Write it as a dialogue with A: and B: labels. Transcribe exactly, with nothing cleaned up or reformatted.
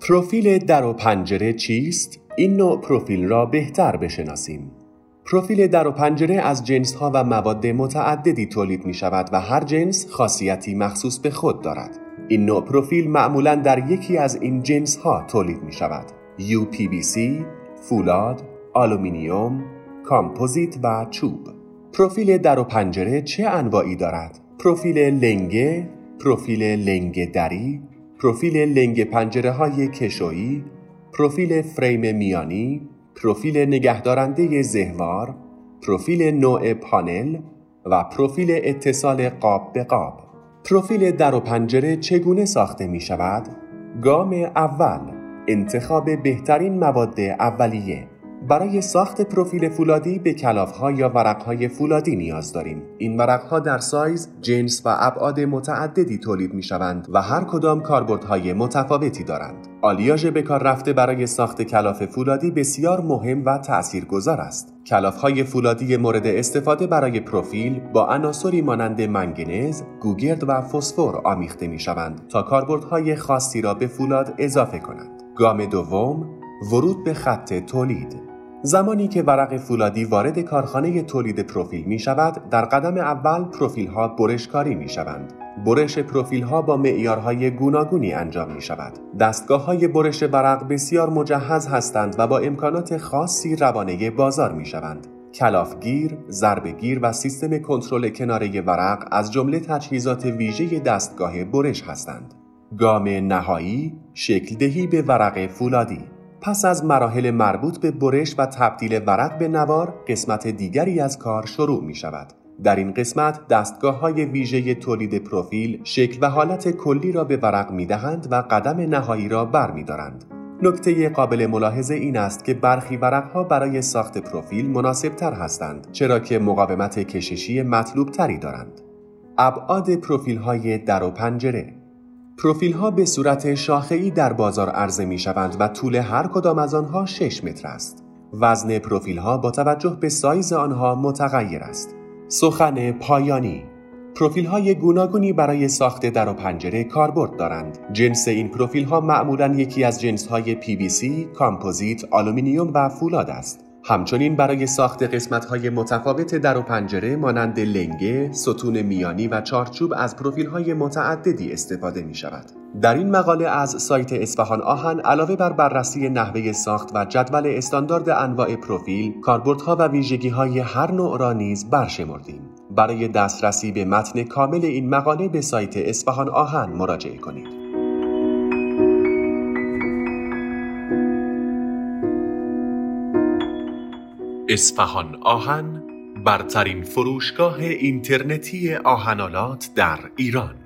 A: پروفیل در و پنجره چیست؟ این نوع پروفیل را بهتر بشناسیم. پروفیل در و پنجره از جنس‌ها و مواد متعددی تولید می‌شود و هر جنس خاصیتی مخصوص به خود دارد. این نوع پروفیل معمولاً در یکی از این جنس‌ها تولید می‌شود: یو پی وی سی، فولاد، آلومینیوم، کامپوزیت و چوب. پروفیل در و پنجره چه انواعی دارد؟ پروفیل لنگه، پروفیل لنگه دری، پروفیل لنگ پنجره‌های کشویی، پروفیل فریم میانی، پروفیل نگهدارنده زهوار، پروفیل نوع پانل و پروفیل اتصال قاب به قاب. پروفیل در و پنجره چگونه ساخته می شود؟ گام اول، انتخاب بهترین مواد اولیه. برای ساخت پروفیل فولادی به کلاف‌ها یا ورق‌های فولادی نیاز داریم. این ورق‌ها در سایز، جنس و ابعاد متعددی تولید می‌شوند و هر کدام کاربردهای متفاوتی دارند. آلیاژ به کار رفته برای ساخت کلاف فولادی بسیار مهم و تأثیرگذار است. کلاف‌های فولادی مورد استفاده برای پروفیل با عناصری مانند منگنز، گوگرد و فسفر آمیخته می‌شوند تا کاربردهای خاصی را به فولاد اضافه کنند. گام دوم، ورود به خط تولید. زمانی که ورق فولادی وارد کارخانه تولید پروفیل می شود، در قدم اول پروفیل ها برش کاری می شوند. برش پروفیل ها با معیارهای گوناگونی انجام می شود. دستگاه های برش ورق بسیار مجهز هستند و با امکانات خاصی روانه بازار می شوند. کلافگیر، ضربه‌گیر و سیستم کنترل کناره ورق از جمله تجهیزات ویژه دستگاه برش هستند. گام نهایی، شکل دهی به ورق فولادی. پس از مراحل مربوط به برش و تبدیل ورق به نوار، قسمت دیگری از کار شروع می شود. در این قسمت دستگاه‌های ویژه تولید پروفیل شکل و حالت کلی را به ورق می دهند و قدم نهایی را بر می دارند. نکته قابل ملاحظه این است که برخی ورق‌ها برای ساخت پروفیل مناسب‌تر هستند، چرا که مقاومت کششی مطلوب تری دارند. ابعاد پروفیل‌های در و پنجره. پروفیل ها به صورت شاخه‌ای در بازار عرضه می شوند و طول هر کدام از آنها شش متر است. وزن پروفیل ها با توجه به سایز آنها متغیر است. سخن پایانی: پروفیل های گوناگونی برای ساخت در و پنجره کاربرد دارند. جنس این پروفیل ها معمولاً یکی از جنس های پی وی سی، کامپوزیت، آلومینیوم و فولاد است. همچنین برای ساخت قسمت‌های متفاوت در و پنجره مانند لنگه، ستون میانی و چارچوب از پروفیل‌های متعددی استفاده می‌شود. در این مقاله از سایت اصفهان آهن علاوه بر بررسی نحوه ساخت و جدول استاندارد انواع پروفیل، کاربردها و ویژگی‌های هر نوع را نیز برشمردیم. برای دسترسی به متن کامل این مقاله به سایت اصفهان آهن مراجعه کنید. اصفهان آهن، برترین فروشگاه اینترنتی آهن‌آلات در ایران.